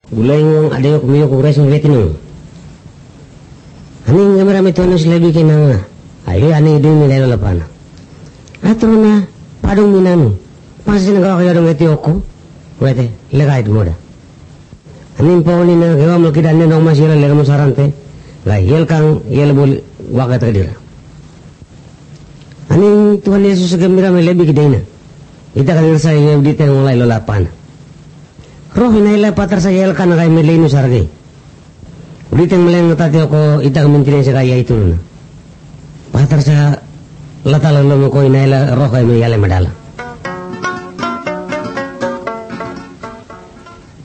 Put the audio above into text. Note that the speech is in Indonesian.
Gulay ng adayo kumiyo kures ng vetino. Aning nga marami ito sila bikin nga. Ayo aning idin nila lapana. Atro na padong minano. Pasi nagawa kaya dong eti oko. Wete, ilagay mo da. Aning pa uli na gawa mo kita nino masira lera mo sarante. Gay yel kang yel bol wakat kadira. Aning Tuhan Yesus gembira may lebi kiday na. Ita kanil sa iyo dito ng ulay lolapana. Roh hinayla patar sa yel ka na kay Melino sargay. Ulit ang malang natati ako ita kamintirin sa kaya ito na. Patar sa latalalo mo ko hinayla roh kay may yalay madala.